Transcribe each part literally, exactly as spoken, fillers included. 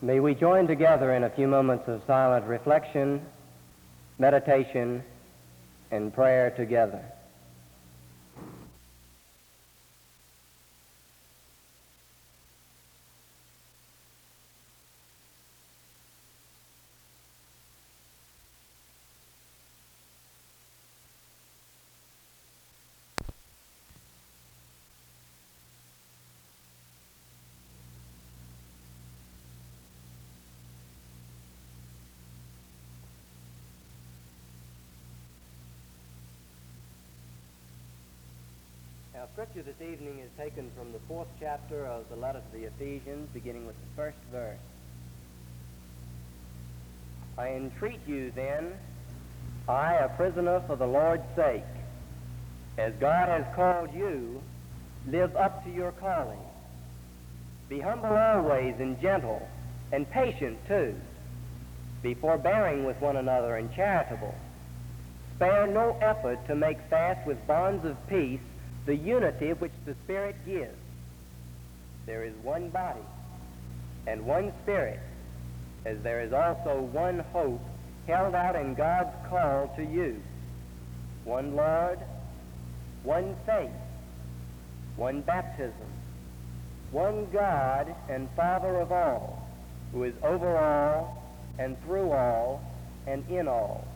May we join together in a few moments of silent reflection, meditation, and prayer together. Our scripture this evening is taken from the fourth chapter of the letter to the Ephesians, beginning with the first verse. I entreat you then, I, a prisoner for the Lord's sake, as God has called you, live up to your calling. Be humble always and gentle, and patient too. Be forbearing with one another and charitable. Spare no effort to make fast with bonds of peace the unity which the Spirit gives. There is one body and one Spirit, as there is also one hope held out in God's call to you. One Lord, one faith, one baptism, one God and Father of all, who is over all and through all and in all.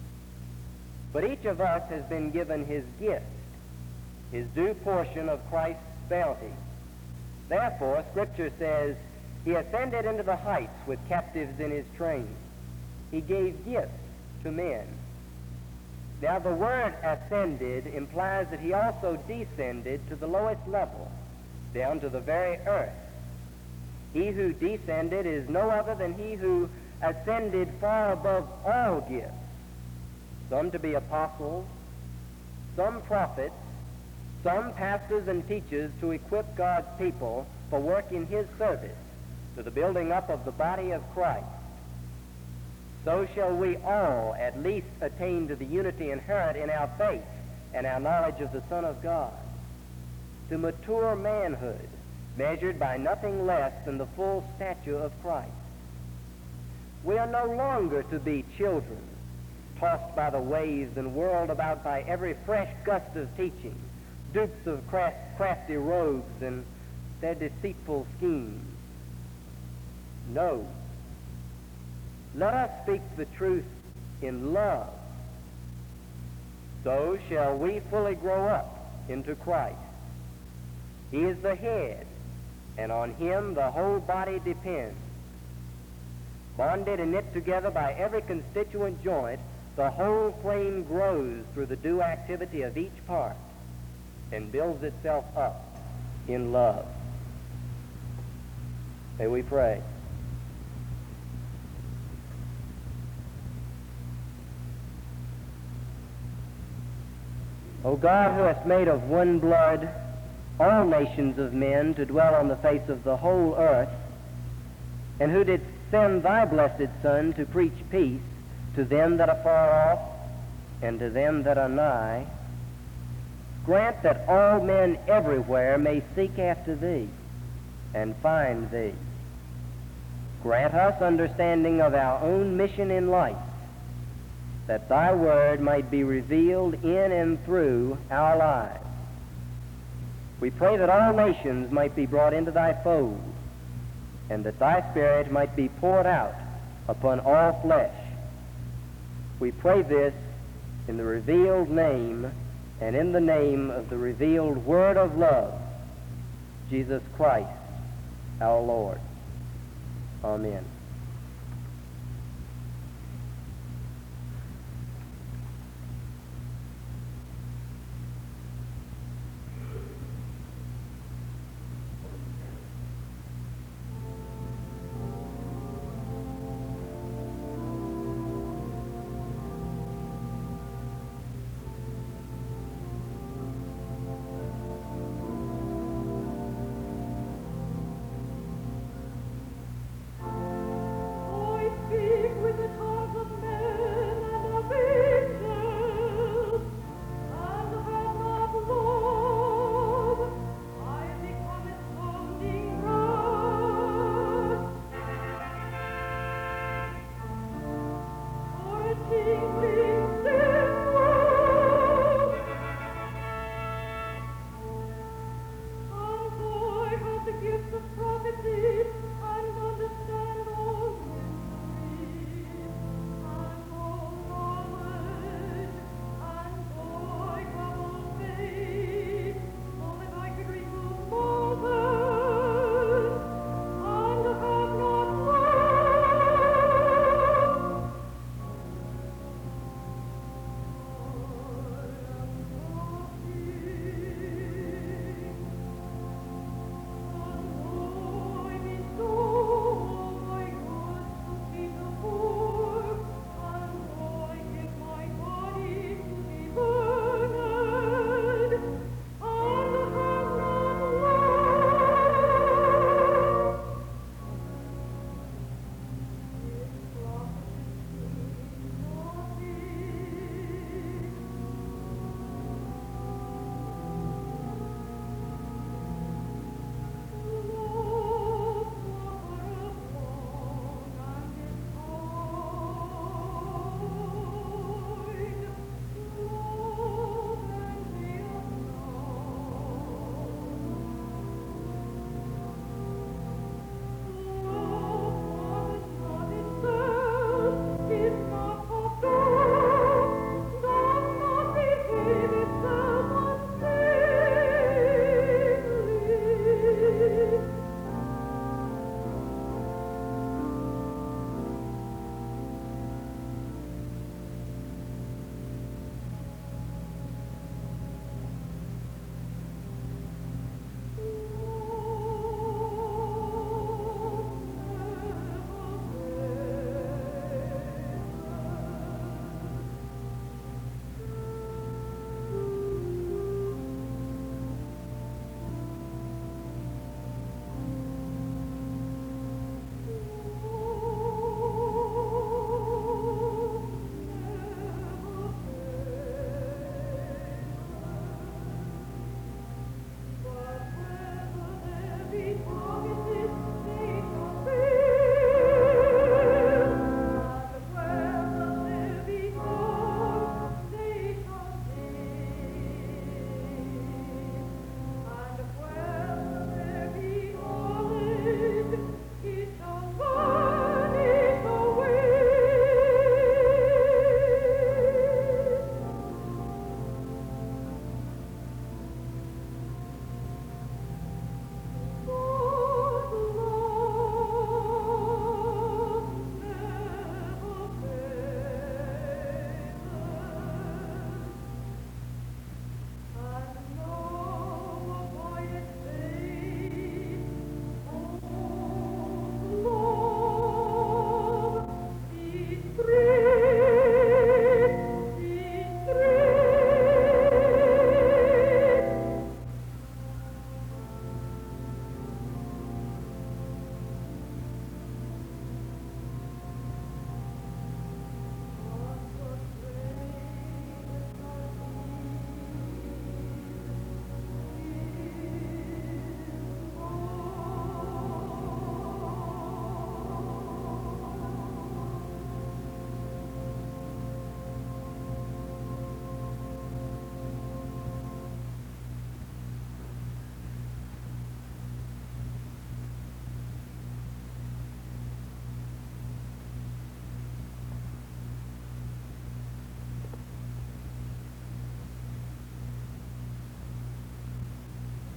But each of us has been given his gift, his due portion of Christ's bounty. Therefore, Scripture says, he ascended into the heights with captives in his train. He gave gifts to men. Now, the word ascended implies that he also descended to the lowest level, down to the very earth. He who descended is no other than he who ascended far above all gifts, some to be apostles, some prophets, some pastors and teachers to equip God's people for work in his service, to the building up of the body of Christ. So shall we all at least attain to the unity inherent in our faith and our knowledge of the Son of God, to mature manhood, measured by nothing less than the full stature of Christ. We are no longer to be children, tossed by the waves and whirled about by every fresh gust of teaching, dupes of craft, crafty rogues and their deceitful schemes. No. Let us speak the truth in love. So shall we fully grow up into Christ. He is the head, and on him the whole body depends. Bonded and knit together by every constituent joint, the whole frame grows through the due activity of each part and builds itself up in love. May we pray. O God, who hast made of one blood all nations of men to dwell on the face of the whole earth, and who didst send thy blessed Son to preach peace to them that are far off and to them that are nigh, grant that all men everywhere may seek after thee and find thee. Grant us understanding of our own mission in life, that thy word might be revealed in and through our lives. We pray that all nations might be brought into thy fold, and that thy Spirit might be poured out upon all flesh. We pray this in the revealed name and in the name of the revealed word of love, Jesus Christ, our Lord. Amen.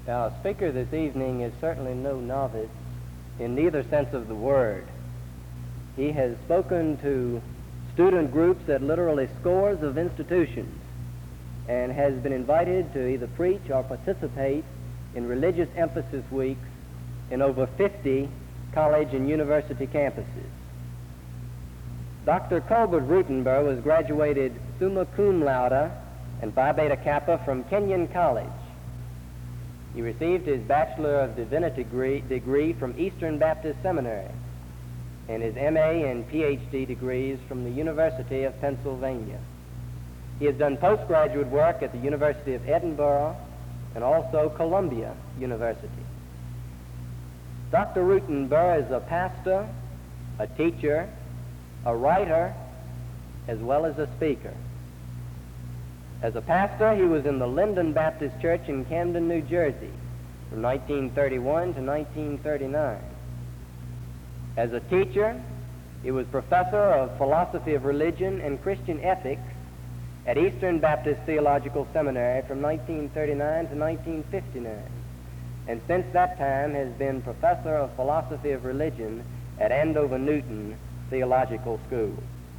Our speaker this evening is certainly no novice in neither sense of the word. He has spoken to student groups at literally scores of institutions and has been invited to either preach or participate in religious emphasis weeks in over fifty college and university campuses. Doctor Colbert Rutenberg was graduated summa cum laude and Phi Beta Kappa from Kenyon College. He received his Bachelor of Divinity degree, degree from Eastern Baptist Seminary and his M A and P H D degrees from the University of Pennsylvania. He has done postgraduate work at the University of Edinburgh and also Columbia University. Doctor Rutenberg is a pastor, a teacher, a writer, as well as a speaker. As a pastor, he was in the Linden Baptist Church in Camden, New Jersey, from nineteen thirty-one to nineteen thirty-nine. As a teacher, he was professor of philosophy of religion and Christian ethics at Eastern Baptist Theological Seminary from nineteen thirty-nine to nineteen fifty-nine, and since that time has been professor of philosophy of religion at Andover Newton Theological School.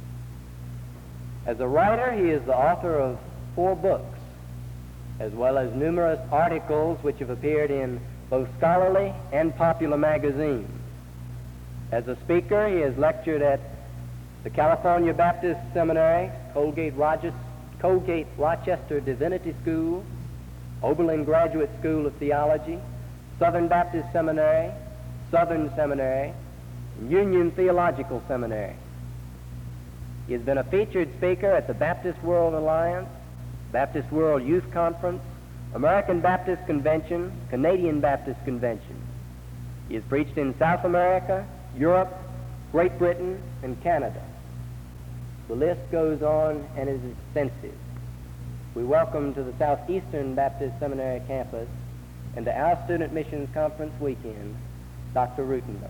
As a writer, he is the author of four books, as well as numerous articles which have appeared in both scholarly and popular magazines. As a speaker, he has lectured at the California Baptist Seminary, Colgate, Rogers, Colgate Rochester Divinity School, Oberlin Graduate School of Theology, Southern Baptist Seminary, Southern Seminary, and Union Theological Seminary. He has been a featured speaker at the Baptist World Alliance, Baptist World Youth Conference, American Baptist Convention, Canadian Baptist Convention. He has preached in South America, Europe, Great Britain, and Canada. The list goes on and is extensive. We welcome to the Southeastern Baptist Seminary campus and to our Student Missions Conference weekend, Doctor Rutenberg.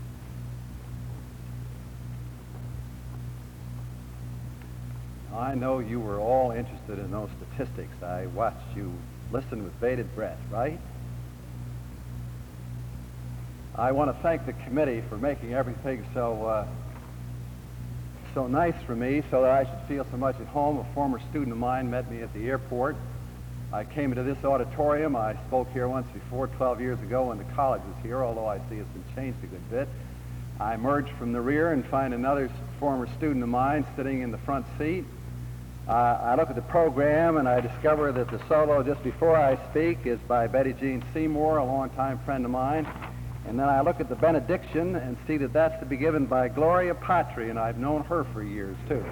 I know you were all interested in those statistics. I watched you listen with bated breath, right? I want to thank the committee for making everything so uh, so nice for me so that I should feel so much at home. A former student of mine met me at the airport. I came into this auditorium. I spoke here once before, twelve years ago, when the college was here, although I see it's been changed a good bit. I emerge from the rear and find another former student of mine sitting in the front seat. Uh, I look at the program and I discover that the solo just before I speak is by Betty Jean Seymour, a longtime friend of mine. And then I look at the benediction and see that that's to be given by Gloria Patri, and I've known her for years, too.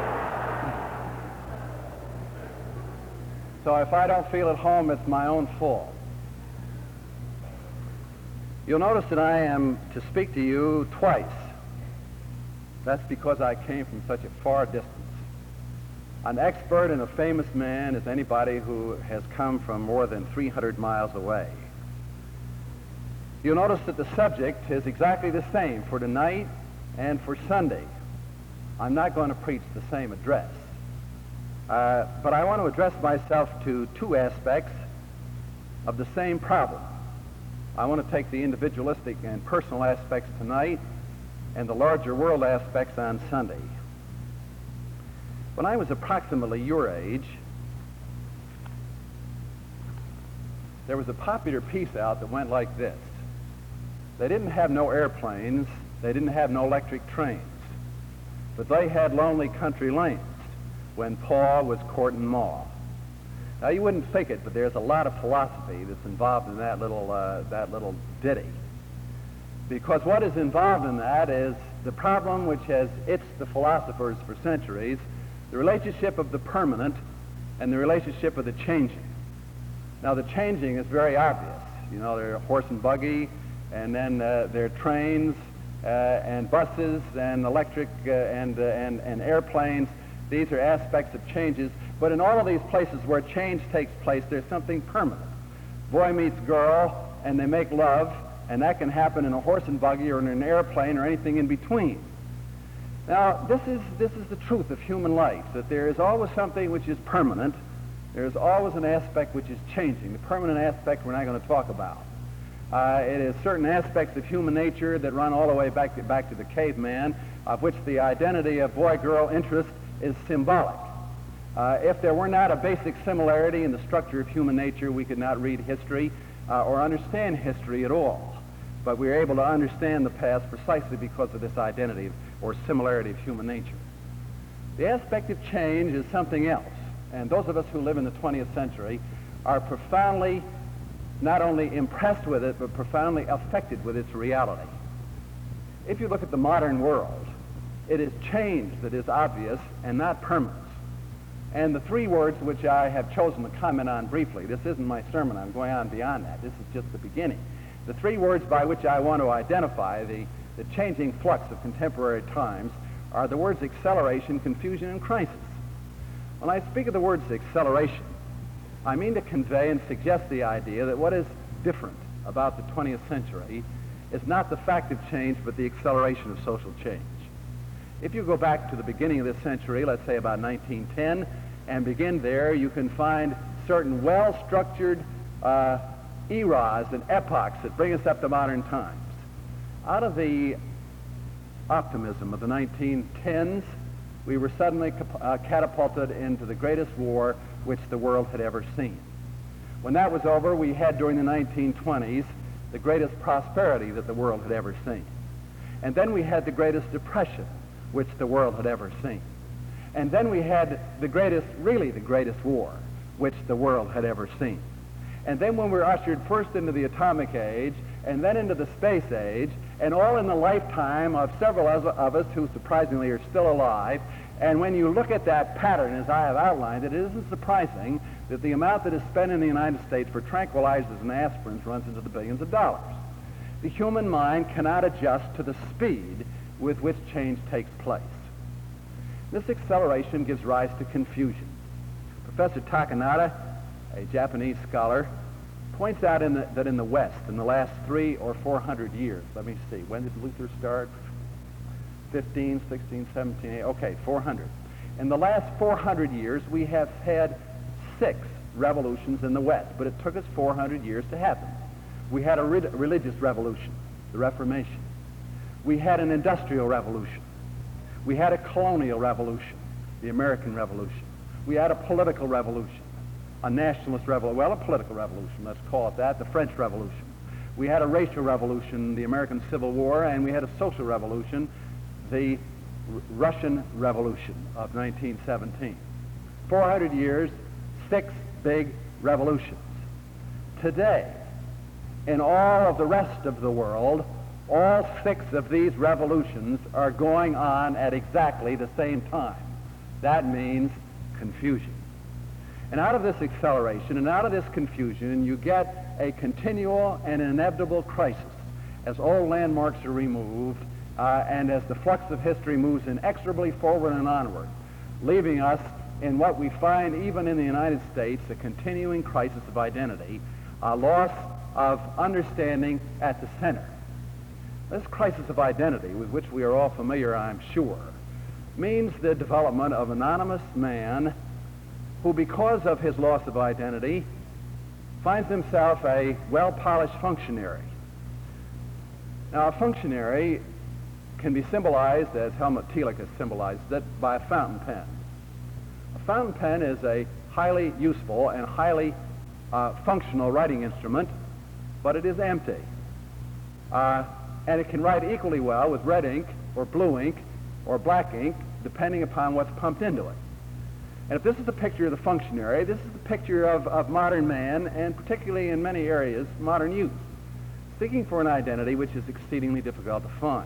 So if I don't feel at home, it's my own fault. You'll notice that I am to speak to you twice. That's because I came from such a far distance. An expert and a famous man is anybody who has come from more than three hundred miles away. You'll notice that the subject is exactly the same for tonight and for Sunday. I'm not going to preach the same address. Uh, but I want to address myself to two aspects of the same problem. I want to take the individualistic and personal aspects tonight and the larger world aspects on Sunday. When I was approximately your age, there was a popular piece out that went like this. They didn't have no airplanes, they didn't have no electric trains, but they had lonely country lanes when Pa was courting Ma. Now you wouldn't think it, but there's a lot of philosophy that's involved in that little, uh, that little ditty. Because what is involved in that is the problem which has itched the philosophers for centuries, the relationship of the permanent and the relationship of the changing. Now the changing is very obvious. You know, there are horse and buggy, and then uh, there are trains uh, and buses and electric uh, and, uh, and, and airplanes. These are aspects of changes. But in all of these places where change takes place, there's something permanent. Boy meets girl, and they make love, and that can happen in a horse and buggy or in an airplane or anything in between. Now, this is, this is the truth of human life, that there is always something which is permanent There's always an aspect which is changing, the permanent aspect we're not going to talk about. Uh, it is certain aspects of human nature that run all the way back to, back to the caveman, of which the identity of boy-girl interest is symbolic. Uh, if there were not a basic similarity in the structure of human nature, we could not read history uh, or understand history at all. But we are able to understand the past precisely because of this identity or similarity of human nature. The aspect of change is something else, and those of us who live in the twentieth century are profoundly not only impressed with it, but profoundly affected with its reality. If you look at the modern world, it is change that is obvious and not permanence. And the three words which I have chosen to comment on briefly, this isn't my sermon, I'm going on beyond that, this is just the beginning. The three words by which I want to identify the, the changing flux of contemporary times are the words acceleration, confusion, and crisis. When I speak of the words acceleration, I mean to convey and suggest the idea that what is different about the twentieth century is not the fact of change, but the acceleration of social change. If you go back to the beginning of this century, let's say about nineteen ten, and begin there, you can find certain well-structured uh, eras and epochs that bring us up to modern times. Out of the optimism of the nineteen tens, we were suddenly uh, catapulted into the greatest war which the world had ever seen. When that was over, we had during the nineteen twenties the greatest prosperity that the world had ever seen. And then we had the greatest depression which the world had ever seen. And then we had the greatest, really the greatest war which the world had ever seen. And then when we were ushered first into the atomic age, and then into the space age, and all in the lifetime of several of us who surprisingly are still alive. And when you look at that pattern, as I have outlined, it isn't surprising that the amount that is spent in the United States for tranquilizers and aspirins runs into the billions of dollars. The human mind cannot adjust to the speed with which change takes place. This acceleration gives rise to confusion. Professor Takanada, a Japanese scholar, points out in the, that in the West, in the last three or four hundred years, let me see, when did Luther start? fifteen, sixteen, seventeen, okay, four hundred. In the last four hundred years, we have had six revolutions in the West, but it took us four hundred years to happen. We had a re- religious revolution, the Reformation. We had an industrial revolution. We had a colonial revolution, the American Revolution. We had a political revolution, a nationalist revolution, well, a political revolution, let's call it that, the French Revolution. We had a racial revolution, the American Civil War, and we had a social revolution, the R- Russian Revolution of nineteen seventeen. four hundred years, six big revolutions. Today, in all of the rest of the world, all six of these revolutions are going on at exactly the same time. That means confusion. And out of this acceleration and out of this confusion, you get a continual and inevitable crisis as old landmarks are removed uh, and as the flux of history moves inexorably forward and onward, leaving us in what we find even in the United States, a continuing crisis of identity, a loss of understanding at the center. This crisis of identity, with which we are all familiar, I'm sure, means the development of an anonymous man who, because of his loss of identity, finds himself a well-polished functionary. Now, a functionary can be symbolized, as Helmut Thielicke has symbolized it, by a fountain pen. A fountain pen is a highly useful and highly uh, functional writing instrument, but it is empty. Uh, and it can write equally well with red ink or blue ink or black ink, depending upon what's pumped into it. And if this is the picture of the functionary, this is the picture of, of modern man, and particularly in many areas, modern youth, seeking for an identity which is exceedingly difficult to find.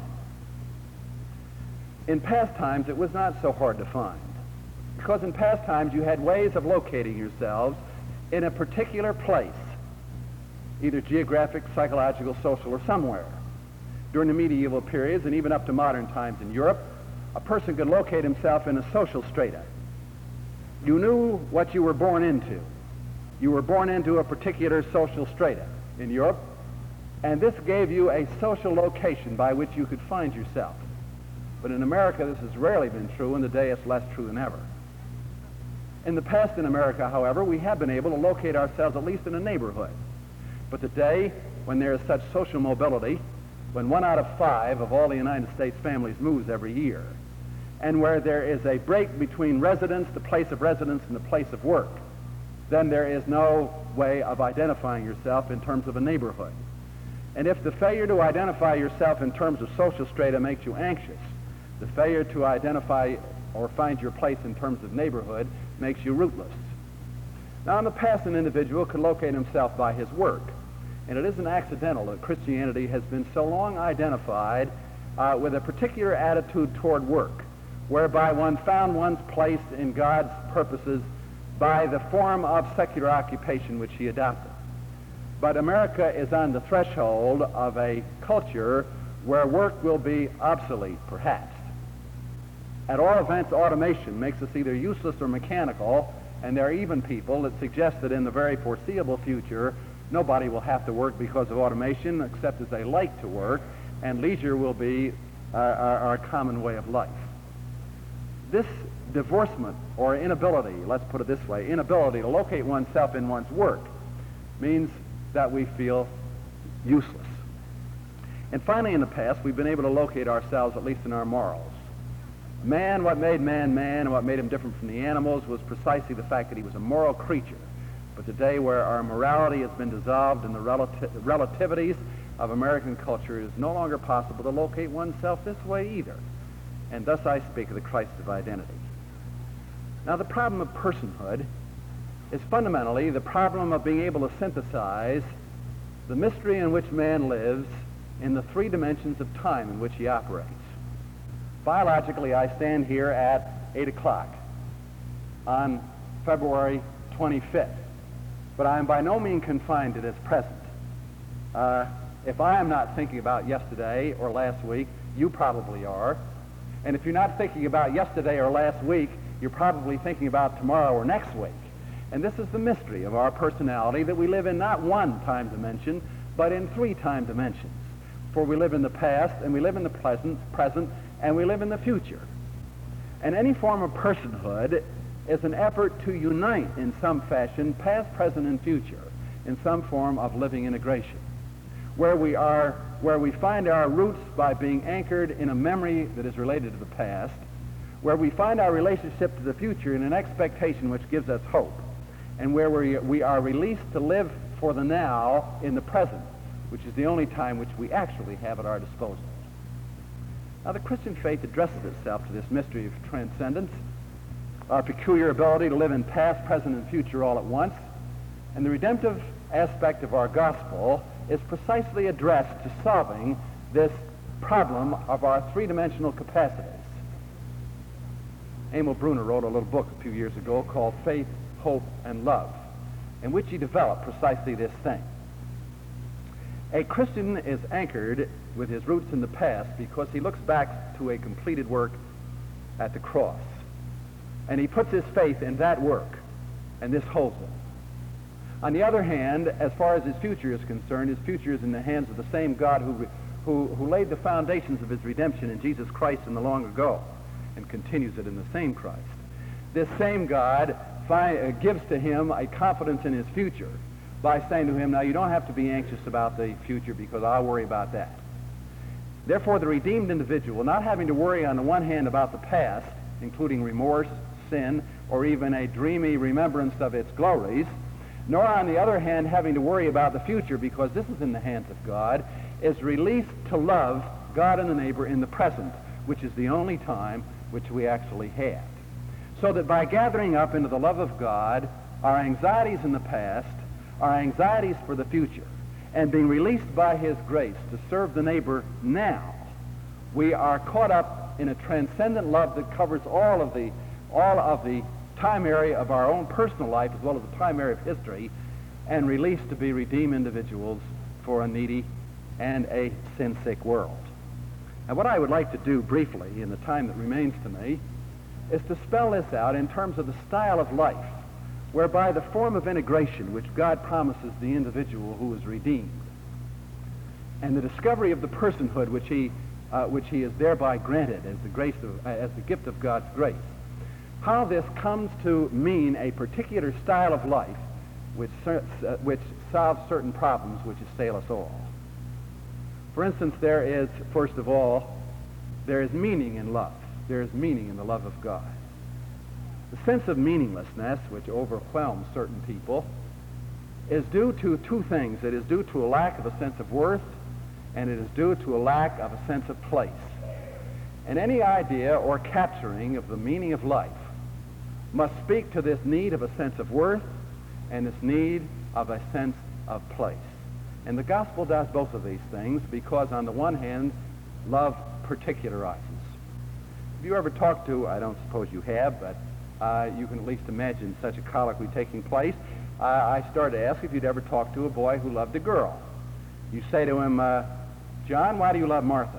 In past times, it was not so hard to find, because in past times you had ways of locating yourselves in a particular place, either geographic, psychological, social, or somewhere. During the medieval periods, and even up to modern times in Europe, a person could locate himself in a social strata. You knew what you were born into. You were born into a particular social strata in Europe, and this gave you a social location by which you could find yourself. But in America, this has rarely been true, and today it's less true than ever. In the past in America, however, we have been able to locate ourselves at least in a neighborhood. But today, when there is such social mobility, when one out of five of all the United States families moves every year, and where there is a break between residence, the place of residence, and the place of work, then there is no way of identifying yourself in terms of a neighborhood. And if the failure to identify yourself in terms of social strata makes you anxious, the failure to identify or find your place in terms of neighborhood makes you rootless. Now, in the past, an individual could locate himself by his work, and it isn't accidental that Christianity has been so long identified uh, with a particular attitude toward work, whereby one found one's place in God's purposes by the form of secular occupation which he adopted. But America is on the threshold of a culture where work will be obsolete, perhaps. At all events, automation makes us either useless or mechanical, and there are even people that suggest that in the very foreseeable future, nobody will have to work because of automation except as they like to work, and leisure will be uh, our, our common way of life. This divorcement, or inability, let's put it this way, inability to locate oneself in one's work means that we feel useless. And finally, in the past, we've been able to locate ourselves, at least in our morals. Man, what made man man and what made him different from the animals was precisely the fact that he was a moral creature. But today, where our morality has been dissolved in the relati- relativities of American culture, it is no longer possible to locate oneself this way either. And thus I speak of the Christ of identity. Now, the problem of personhood is fundamentally the problem of being able to synthesize the mystery in which man lives in the three dimensions of time in which he operates. Biologically, I stand here at eight o'clock on February twenty-fifth, but I am by no means confined to this present. Uh, if I am not thinking about yesterday or last week, you probably are. And if you're not thinking about yesterday or last week, you're probably thinking about tomorrow or next week. And this is the mystery of our personality, that we live in not one time dimension, but in three time dimensions. For we live in the past, and we live in the present, present, and we live in the future. And any form of personhood is an effort to unite in some fashion, past, present, and future, in some form of living integration, where we are, where we find our roots by being anchored in a memory that is related to the past, where we find our relationship to the future in an expectation which gives us hope, and where we, we are released to live for the now in the present, which is the only time which we actually have at our disposal. Now, the Christian faith addresses itself to this mystery of transcendence, our peculiar ability to live in past, present, and future all at once, and the redemptive aspect of our gospel is precisely addressed to solving this problem of our three-dimensional capacities. Emil Brunner wrote a little book a few years ago called Faith, Hope, and Love, in which he developed precisely this thing. A Christian is anchored with his roots in the past because he looks back to a completed work at the cross. And he puts his faith in that work, and this holds him. On the other hand, as far as his future is concerned, his future is in the hands of the same God who, who, who laid the foundations of his redemption in Jesus Christ in the long ago, and continues it in the same Christ. This same God fi- uh, gives to him a confidence in his future by saying to him, now you don't have to be anxious about the future because I'll worry about that. Therefore, the redeemed individual, not having to worry on the one hand about the past, including remorse, sin, or even a dreamy remembrance of its glories, nor on the other hand having to worry about the future because this is in the hands of God, is released to love God and the neighbor in the present, which is the only time which we actually have. So that by gathering up into the love of God our anxieties in the past, our anxieties for the future, and being released by his grace to serve the neighbor now, we are caught up in a transcendent love that covers all of the all of the time area of our own personal life as well as the time area of history, and released to be redeemed individuals for a needy and a sin-sick world. And what I would like to do briefly in the time that remains to me is to spell this out in terms of the style of life whereby the form of integration which God promises the individual who is redeemed and the discovery of the personhood which he, uh, which he is thereby granted as the, grace of, uh, as the gift of God's grace how this comes to mean a particular style of life which, uh, which solves certain problems which assail us all. For instance, there is, first of all, there is meaning in love. There is meaning in the love of God. The sense of meaninglessness, which overwhelms certain people, is due to two things. It is due to a lack of a sense of worth, and it is due to a lack of a sense of place. And any idea or capturing of the meaning of life must speak to this need of a sense of worth and this need of a sense of place. And the gospel does both of these things because, on the one hand, love particularizes. Have you ever talked to, I don't suppose you have, but uh, you can at least imagine such a colloquy taking place. Uh, I started to ask if you'd ever talked to a boy who loved a girl. You say to him, uh, John, why do you love Martha?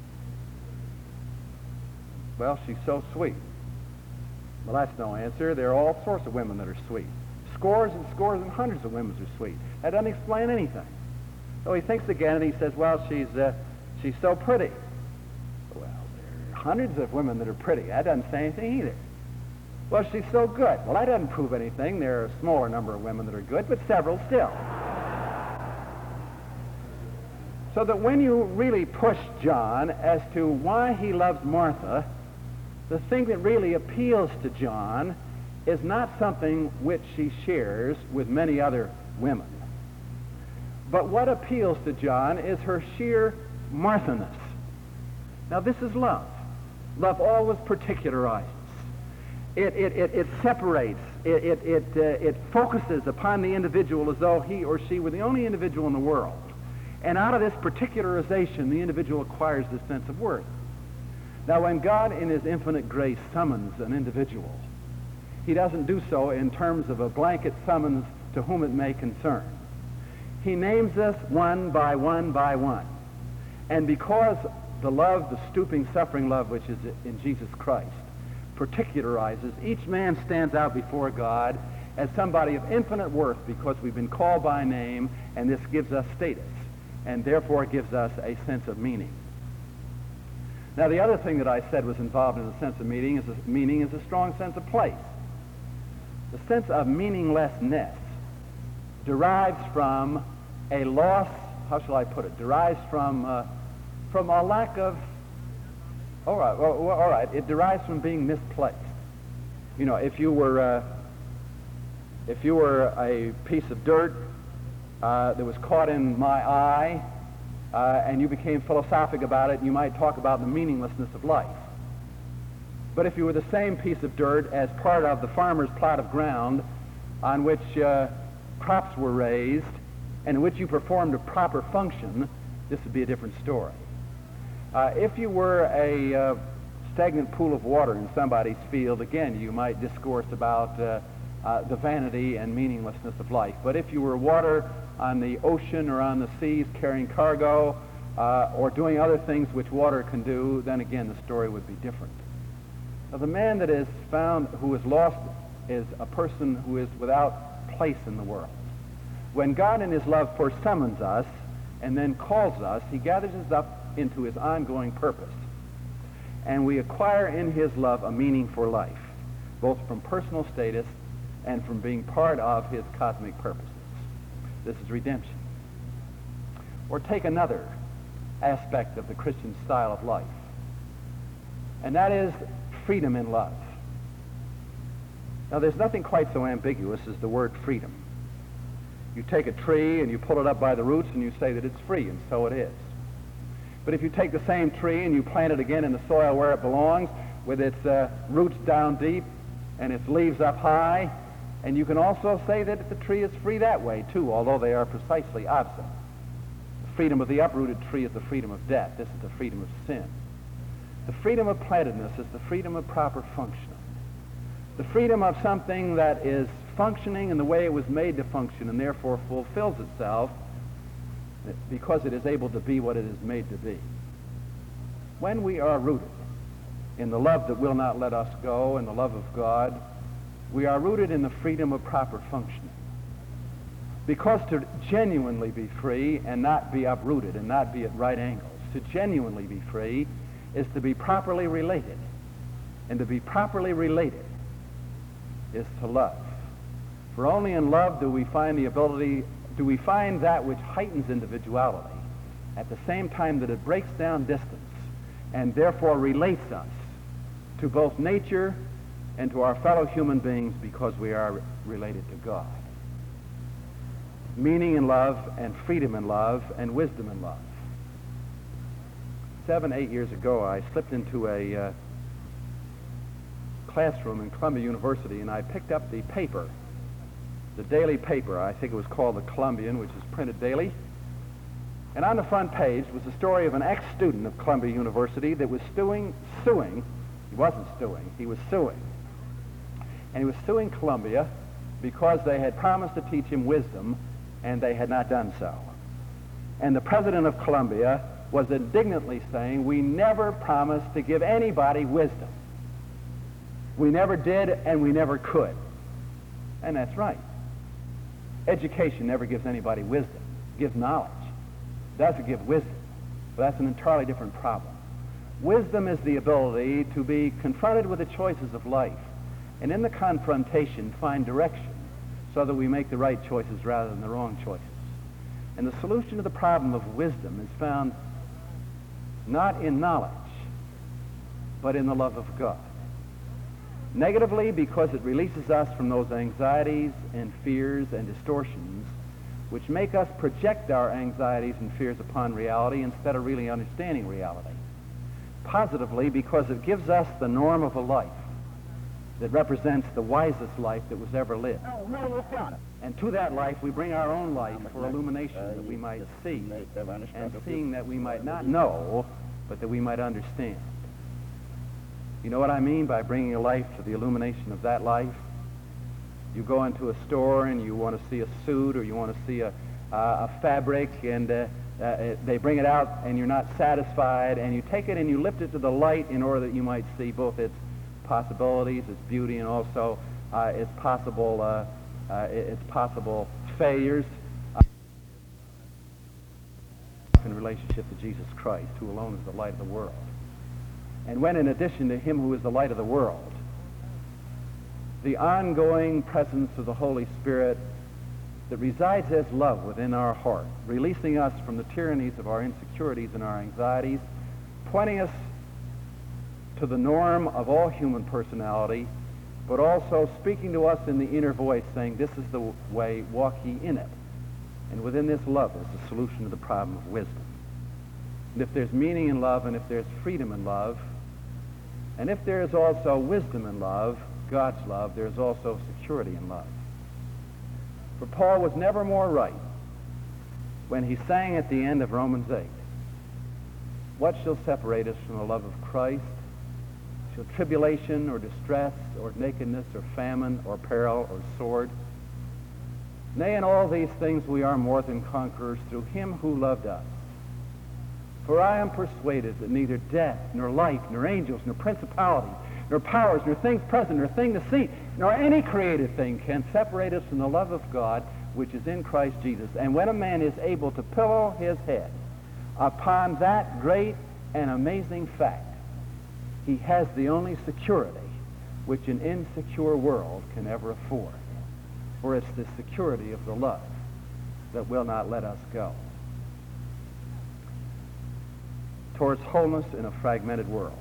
Well, she's so sweet. Well, that's no answer. There are all sorts of women that are sweet. Scores and scores and hundreds of women are sweet. That doesn't explain anything. So he thinks again and he says, well, she's, uh, she's so pretty. Well, there are hundreds of women that are pretty. That doesn't say anything either. Well, she's so good. Well, that doesn't prove anything. There are a smaller number of women that are good, but several still. So that when you really push John as to why he loves Martha, the thing that really appeals to John is not something which she shares with many other women. But what appeals to John is her sheer Martha-ness. Now, this is love. Love always particularizes. It, it, it, it separates. It, it, it, uh, it focuses upon the individual as though he or she were the only individual in the world. And out of this particularization, the individual acquires this sense of worth. Now, when God in his infinite grace summons an individual, he doesn't do so in terms of a blanket summons to whom it may concern. He names us one by one by one. And because the love, the stooping, suffering love which is in Jesus Christ, particularizes, each man stands out before God as somebody of infinite worth because we've been called by name, and this gives us status, and therefore gives us a sense of meaning. Now, the other thing that I said was involved in the sense of meaning is a, meaning is a strong sense of place. The sense of meaninglessness derives from a loss, how shall I put it, derives from, uh, from a lack of, all right, well, all right, it derives from being misplaced. You know, if you were, uh, if you were a piece of dirt uh, that was caught in my eye, uh, and you became philosophic about it, you might talk about the meaninglessness of life. But if you were the same piece of dirt as part of the farmer's plot of ground on which uh, crops were raised, and in which you performed a proper function, this would be a different story. Uh, if you were a uh, stagnant pool of water in somebody's field, again, you might discourse about uh, uh, the vanity and meaninglessness of life. But if you were water on the ocean or on the seas carrying cargo uh, or doing other things which water can do, then again, the story would be different. Now, the man that is found who is lost is a person who is without place in the world. When God in his love first summons us and then calls us, he gathers us up into his ongoing purpose. And we acquire in his love a meaning for life, both from personal status and from being part of his cosmic purposes. This is redemption. Or take another aspect of the Christian style of life, and that is freedom in love. Now, there's nothing quite so ambiguous as the word freedom. You take a tree and you pull it up by the roots and you say that it's free, and so it is. But if you take the same tree and you plant it again in the soil where it belongs, with its uh, roots down deep and its leaves up high, and you can also say that the tree is free that way too, although they are precisely opposite. The freedom of the uprooted tree is the freedom of death. This is the freedom of sin. The freedom of plantedness is the freedom of proper functioning. The freedom of something that is functioning in the way it was made to function and therefore fulfills itself because it is able to be what it is made to be. When we are rooted in the love that will not let us go and the love of God, we are rooted in the freedom of proper functioning. Because to genuinely be free and not be uprooted and not be at right angles, to genuinely be free is to be properly related. And to be properly related is to love. For only in love do we find the ability, do we find that which heightens individuality at the same time that it breaks down distance and therefore relates us to both nature and to our fellow human beings because we are related to God. Meaning in love and freedom in love and wisdom in love. Seven, eight years ago, I slipped into a uh, classroom in Columbia University, and I picked up the paper, the daily paper. I think it was called the Columbian, which is printed daily. And on the front page was the story of an ex-student of Columbia University that was suing, suing, he wasn't stewing, he was suing. And he was suing Columbia because they had promised to teach him wisdom, and they had not done so. And the president of Columbia was indignantly saying, we never promised to give anybody wisdom. We never did, and we never could. And that's right. Education never gives anybody wisdom. It gives knowledge. It doesn't give wisdom. But that's an entirely different problem. Wisdom is the ability to be confronted with the choices of life, and in the confrontation find direction so that we make the right choices rather than the wrong choices. And the solution to the problem of wisdom is found not in knowledge, but in the love of God. Negatively, because it releases us from those anxieties and fears and distortions which make us project our anxieties and fears upon reality instead of really understanding reality. Positively, because it gives us the norm of a life that represents the wisest life that was ever lived. And to that life, we bring our own life for illumination that we might see, and seeing that we might not know, but that we might understand. You know what I mean by bringing your life to the illumination of that life? You go into a store and you want to see a suit, or you want to see a, uh, a fabric, and uh, uh, they bring it out and you're not satisfied, and you take it and you lift it to the light in order that you might see both its possibilities, its beauty, and also uh, its possible uh, uh, its possible failures uh, in relationship to Jesus Christ, who alone is the light of the world. And when, in addition to him who is the light of the world, the ongoing presence of the Holy Spirit that resides as love within our heart, releasing us from the tyrannies of our insecurities and our anxieties, pointing us to the norm of all human personality, but also speaking to us in the inner voice, saying, this is the way, walk ye in it. And within this love is the solution to the problem of wisdom. And if there's meaning in love, and if there's freedom in love, and if there is also wisdom in love, God's love, there's also security in love. For Paul was never more right when he sang at the end of Romans eight, what shall separate us from the love of Christ? Shall tribulation or distress or nakedness or famine or peril or sword? Nay, in all these things we are more than conquerors through him who loved us. For I am persuaded that neither death, nor life, nor angels, nor principalities, nor powers, nor things present, nor things to see, nor any created thing can separate us from the love of God which is in Christ Jesus. And when a man is able to pillow his head upon that great and amazing fact, he has the only security which an insecure world can ever afford. For it's the security of the love that will not let us go towards wholeness in a fragmented world.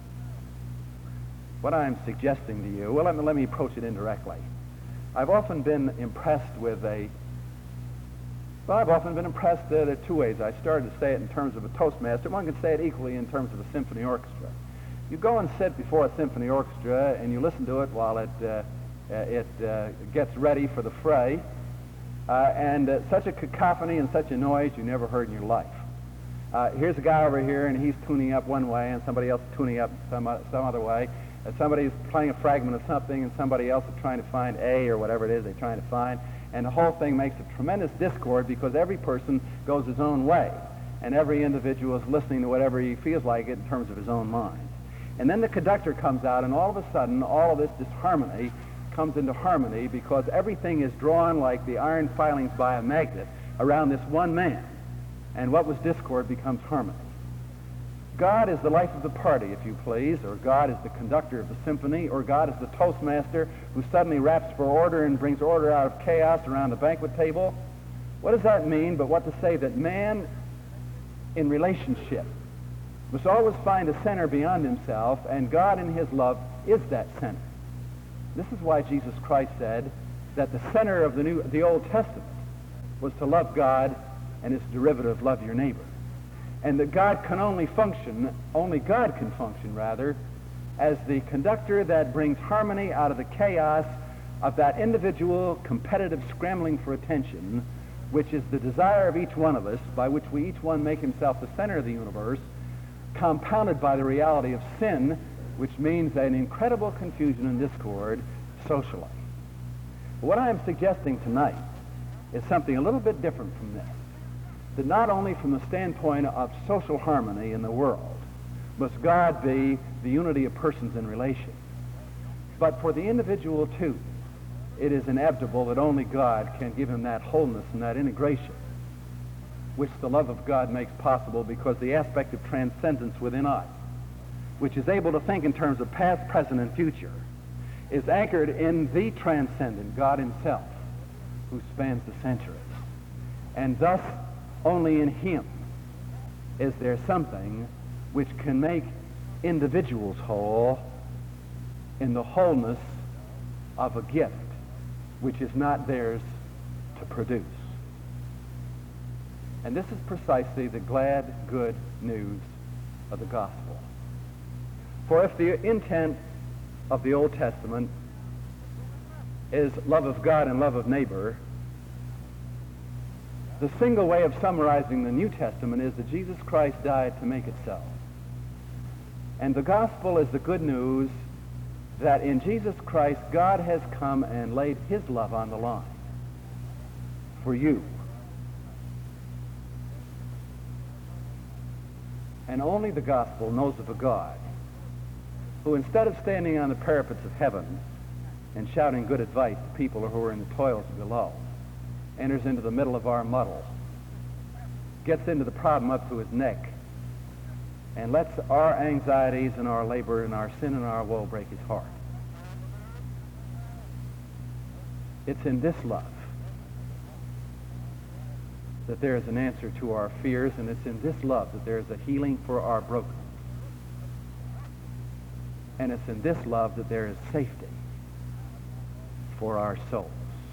What I'm suggesting to you, well, let me, let me approach it indirectly. I've often been impressed with a, well, I've often been impressed uh, there are two ways. I started to say it in terms of a Toastmaster. One can say it equally in terms of a symphony orchestra. You go and sit before a symphony orchestra and you listen to it while it, uh, uh, it uh, gets ready for the fray, uh, and uh, such a cacophony and such a noise you never heard in your life. Uh, here's a guy over here and he's tuning up one way and somebody else is tuning up some, uh, some other way. Uh, somebody's playing a fragment of something and somebody else is trying to find A or whatever it is they're trying to find. And the whole thing makes a tremendous discord because every person goes his own way. And every individual is listening to whatever he feels like it in terms of his own mind. And then the conductor comes out and all of a sudden all of this disharmony comes into harmony because everything is drawn like the iron filings by a magnet around this one man. And what was discord becomes harmony. God is the life of the party, if you please, or God is the conductor of the symphony, or God is the toastmaster who suddenly raps for order and brings order out of chaos around the banquet table. What does that mean but what to say that man in relationship must always find a center beyond himself, and God in his love is that center. This is why Jesus Christ said that the center of the New, the Old Testament was to love God and its derivative, love your neighbor. And that God can only function, only God can function, rather, as the conductor that brings harmony out of the chaos of that individual competitive scrambling for attention, which is the desire of each one of us, by which we each one make himself the center of the universe, compounded by the reality of sin, which means an incredible confusion and discord socially. What I am suggesting tonight is something a little bit different from this. That not only from the standpoint of social harmony in the world must God be the unity of persons in relation, but for the individual too, it is inevitable that only God can give him that wholeness and that integration which the love of God makes possible, because the aspect of transcendence within us, which is able to think in terms of past, present, and future, is anchored in the transcendent God himself, who spans the centuries. And thus, only in him is there something which can make individuals whole in the wholeness of a gift which is not theirs to produce. And this is precisely the glad, good news of the gospel. For if the intent of the Old Testament is love of God and love of neighbor, the single way of summarizing the New Testament is that Jesus Christ died to make it so. And the gospel is the good news that in Jesus Christ, God has come and laid his love on the line for you. And only the gospel knows of a God who, instead of standing on the parapets of heaven and shouting good advice to people who are in the toils below, enters into the middle of our muddle, gets into the problem up to his neck, and lets our anxieties and our labor and our sin and our woe break his heart. It's in this love that there is an answer to our fears, and it's in this love that there is a healing for our brokenness. And it's in this love that there is safety for our souls.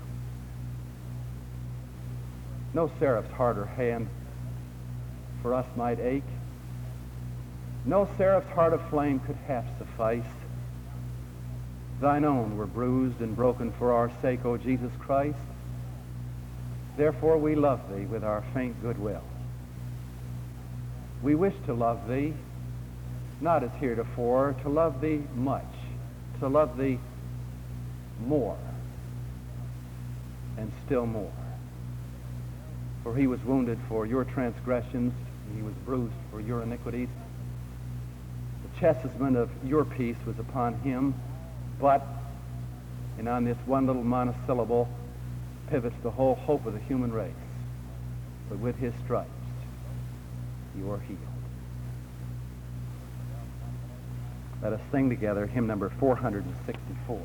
No seraph's heart or hand for us might ache. No seraph's heart of flame could half suffice. Thine own were bruised and broken for our sake, O Jesus Christ. Therefore we love thee with our faint goodwill. We wish to love thee, not as heretofore, to love thee much, to love thee more, and still more. For he was wounded for your transgressions, and he was bruised for your iniquities. The chastisement of your peace was upon him, but, and on this one little monosyllable pivots the whole hope of the human race, but with his stripes you are healed. Let us sing together hymn number four hundred sixty-four.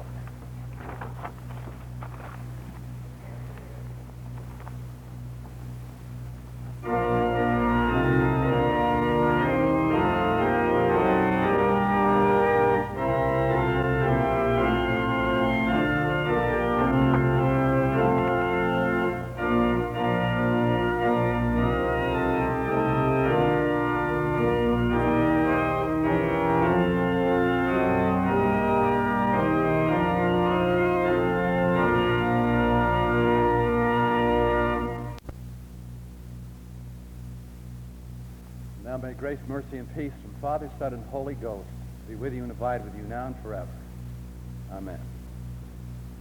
Now may grace, mercy, and peace from Father, Son, and Holy Ghost be with you and abide with you now and forever. Amen.